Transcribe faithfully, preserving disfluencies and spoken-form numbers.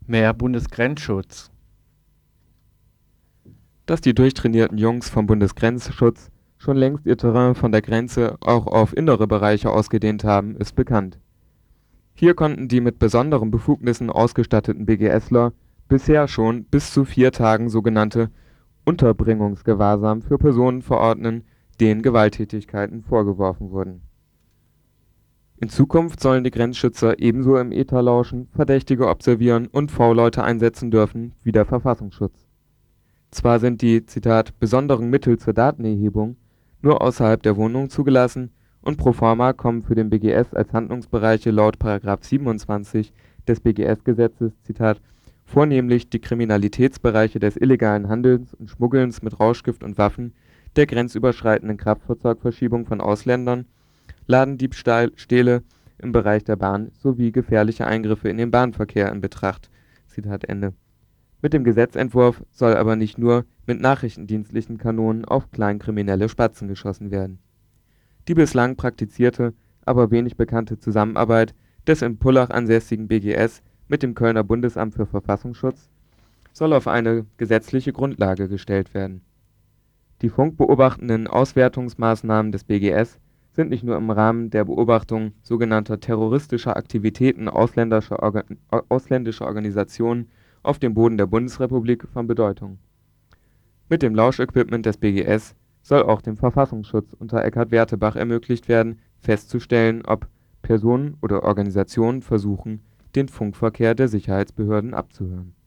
Mehr Bundesgrenzschutz. Dass die durchtrainierten Jungs vom Bundesgrenzschutz schon längst ihr Terrain von der Grenze auch auf innere Bereiche ausgedehnt haben, ist bekannt. Hier konnten die mit besonderen Befugnissen ausgestatteten BGSler bisher schon bis zu vier Tagen sogenannte Unterbringungsgewahrsam für Personen verordnen, denen Gewalttätigkeiten vorgeworfen wurden. In Zukunft sollen die Grenzschützer ebenso im Äther lauschen, Verdächtige observieren und V-Leute einsetzen dürfen wie der Verfassungsschutz. Zwar sind die Zitat „ besonderen Mittel zur Datenerhebung “nur außerhalb der Wohnung zugelassen und proforma kommen für den B G S als Handlungsbereiche laut § siebenundzwanzig des B G S-Gesetzes Zitat „ vornehmlich die Kriminalitätsbereiche des illegalen Handelns und Schmuggelns mit Rauschgift und Waffen, der grenzüberschreitenden Kraftfahrzeugverschiebung von Ausländern, Ladendiebstähle im Bereich der Bahn sowie gefährliche Eingriffe in den Bahnverkehr in Betracht. Zitat Ende. Mit dem Gesetzentwurf soll aber nicht nur mit nachrichtendienstlichen Kanonen auf kleinkriminelle Spatzen geschossen werden. Die bislang praktizierte, aber wenig bekannte Zusammenarbeit des in Pullach ansässigen B G S mit dem Kölner Bundesamt für Verfassungsschutz soll auf eine gesetzliche Grundlage gestellt werden. Die funkbeobachtenden Auswertungsmaßnahmen des B G S sind nicht nur im Rahmen der Beobachtung sogenannter terroristischer Aktivitäten ausländischer, Orga ausländischer Organisationen auf dem Boden der Bundesrepublik von Bedeutung. Mit dem Lauschequipment des B G S soll auch dem Verfassungsschutz unter Eckhard Wertebach ermöglicht werden, festzustellen, ob Personen oder Organisationen versuchen, den Funkverkehr der Sicherheitsbehörden abzuhören